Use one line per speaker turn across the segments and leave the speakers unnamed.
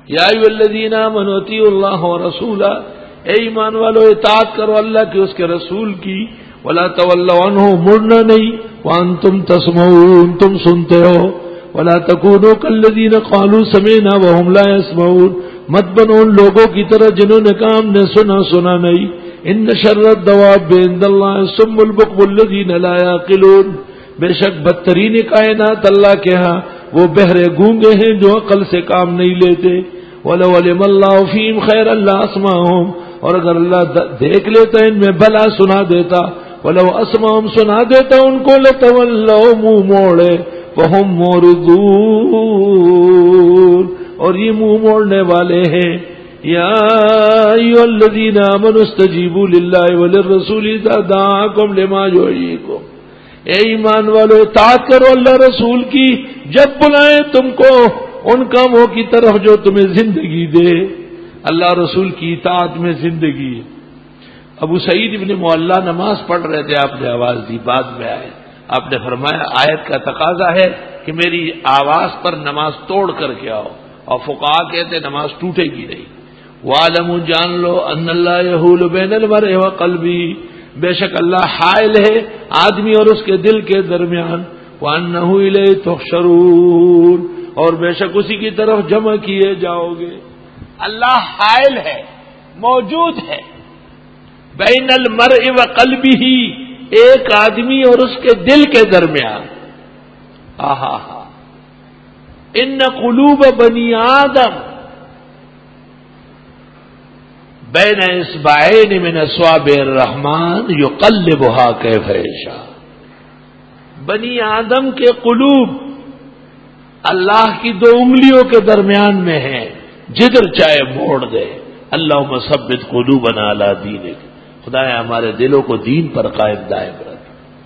یا ایھا الذین آمنوا اطیعوا اللہ ورسولہ، اے ایمان والو اطاعت کرو اللہ کی اس کے رسول کی، ولا تولوا عنہ، مڑنا نہیں، وانتم تسمعون، تم سنتے ہو، ولا تکونوا کالذین قالوا سمعنا وهم لا يسمعون، مت بنو ان لوگوں کی طرح جنہوں نے کہا ہم نے سنا نہیں، ان شر الدواب عند اللہ الصم البکم الذین لا يعقلون، بے شک بدترین کائنات اللہ کے ہاں وہ بہرے گونگے ہیں جو عقل سے کام نہیں لیتے، وَلَوْ عَلِمَ اللَّهُ فِيهِمْ خَيْرًا لَّأَسْمَعَهُمْ، اور اگر اللہ دیکھ لیتا ان میں بھلا سنا دیتا، وَلَوْ أَسْمَعَهُمْ سنا دیتا ان کو، لَتَوَلَّوْا منہ موڑے وَهُمْ مُعْرِضُونَ، اور یہ منہ موڑنے والے ہیں۔ یا ایھا الذین آمنوا استجیبوا للہ وللرسول اذا دعاکم لما یحییکم، اے ایمان والو اطاعت کرو اللہ رسول کی جب بلائیں تم کو ان کاموں کی طرف جو تمہیں زندگی دے۔ اللہ رسول کی اطاعت میں زندگی ہے۔ ابو سعید ابن معلہ نماز پڑھ رہے تھے، آپ نے آواز دی، بعد میں آئے، آپ نے فرمایا آیت کا تقاضا ہے کہ میری آواز پر نماز توڑ کر کے آؤ، اور فقہا کہتے نماز ٹوٹے گی نہیں۔ وَاعْلَمُوا، جان لو، ان اللہ یحول بین المرء وقلبہ، بے شک اللہ حائل ہے آدمی اور اس کے دل کے درمیان، وَأَنَّهُ إِلَيْهِ تُحْشَرُونَ، اور بے شک اسی کی طرف جمع کیے جاؤ گے۔ اللہ حائل ہے، موجود ہے بین المرء وقلبہ، ایک آدمی اور اس کے دل کے درمیان۔ آہا ہا، ان قلوب بنی آدم بین اصبعین من اصابع الرحمن یقلبها کیف یشاء، بنی آدم کے قلوب اللہ کی دو انگلیوں کے درمیان میں ہیں، جدھر چاہے موڑ دے۔ اللہم ثبت قلوبنا علی دینک، خدایا ہمارے دلوں کو دین پر قائم دائم رکھ۔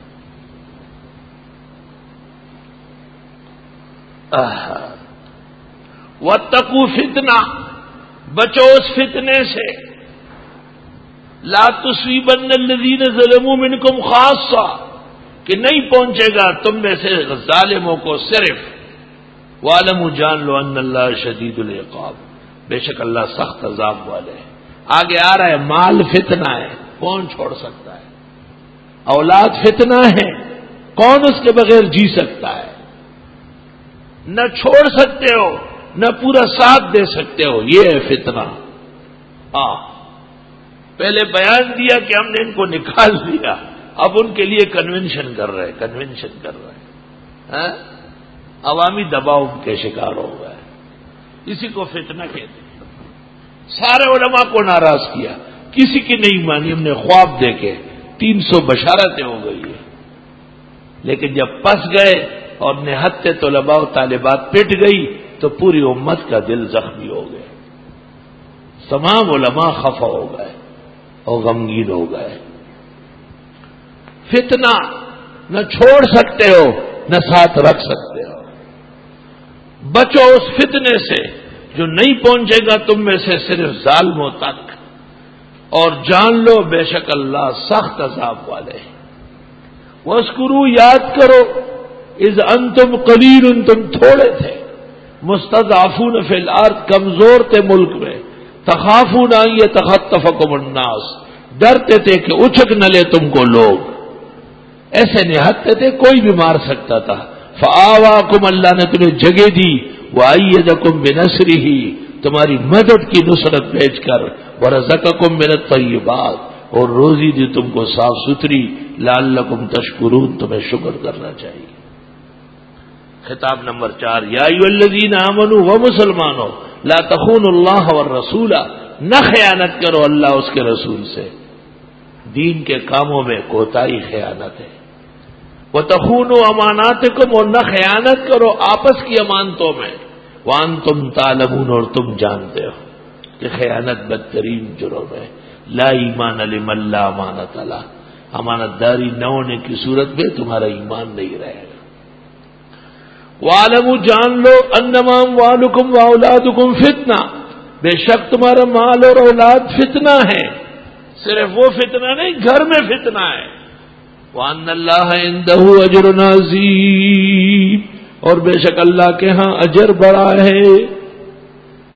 واتقوا فتنہ، بچو اس فتنے سے، لا تصیبن الذین ظلموا منکم خاصہ، کہ نہیں پہنچے گا تم میں سے ظالموں کو صرف۔ وَاعْلَمُوا، جان لو، ان اللہ شدید العقاب، بے شک اللہ سخت عذاب والے ہیں۔ آگے آ رہا ہے مال فتنہ ہے، کون چھوڑ سکتا ہے؟ اولاد فتنہ ہے، کون اس کے بغیر جی سکتا ہے؟ نہ چھوڑ سکتے ہو نہ پورا ساتھ دے سکتے ہو، یہ ہے فتنہ۔ پہلے بیان دیا کہ ہم نے ان کو نکال دیا، اب ان کے لیے کنونشن کر رہے ہیں، عوامی دباؤ کے شکار ہو گئے، اسی کو فتنہ کہتے ہیں۔ سارے علماء کو ناراض کیا، کسی کی نہیں مانی، ہم نے خواب دیکھے 300 بشارتیں ہو گئی ہے، لیکن جب پس گئے اور نہتے طلباء و طالبات پٹ گئی تو پوری امت کا دل زخمی ہو گیا، تمام علماء خفا ہو گئے اور غمگین ہو گئے۔ فتنہ نہ چھوڑ سکتے ہو نہ ساتھ رکھ سکتے ہو، بچو اس فتنے سے جو نہیں پہنچے گا تم میں سے صرف ظالموں تک، اور جان لو بے شک اللہ سخت عذاب والے ہیں۔ وَاذْكُرُوا، یاد کرو، اذ انتم قلیل، تم تھوڑے تھے، مستضعفون فی الارض، کمزور تھے ملک میں، تخافون ان یتخطفکم الناس، ڈرتے تھے کہ اچک نہ لے تم کو لوگ، ایسے نہتے تھے کوئی بھی مار سکتا تھا۔ فآواکم، اللہ نے تمہیں جگہ دی، وأیدکم بنصرہ، تمہاری مدد کی نصرت بھیج کر، ورزقکم من الطیبات، اور روزی دی تم کو صاف ستھری، لعلکم تشکرون، تمہیں شکر کرنا چاہیے۔ خطاب نمبر 4، یا ایھا الذین آمنوا، و مسلمانوں، لا تخونوا اللہ والرسول، نہ خیانت کرو اللہ اس کے رسول سے، دین کے کاموں میں کوتاہی خیانت ہے۔ وتخونوا اماناتکم، اور نہ خیانت کرو آپس کی امانتوں میں، وانتم تعلمون، اور تم جانتے ہو کہ خیانت بدترین جرم ہے۔ لا ایمان لمن لا امانت له، امانت داری نہ ہونے کی صورت میں تمہارا ایمان نہیں رہے گا۔ وَاعْلَمُوا، جان لو، انما اموالکم واولادکم فتنہ، بے شک تمہارا مال اور اولاد فتنہ ہے، صرف وہ فتنہ نہیں، گھر میں فتنہ ہے۔ وَأَنَّ اللَّهَ عِندَهُ أَجْرٌ عَظِيمٌ، اور بے شک اللہ کے ہاں اجر بڑا ہے۔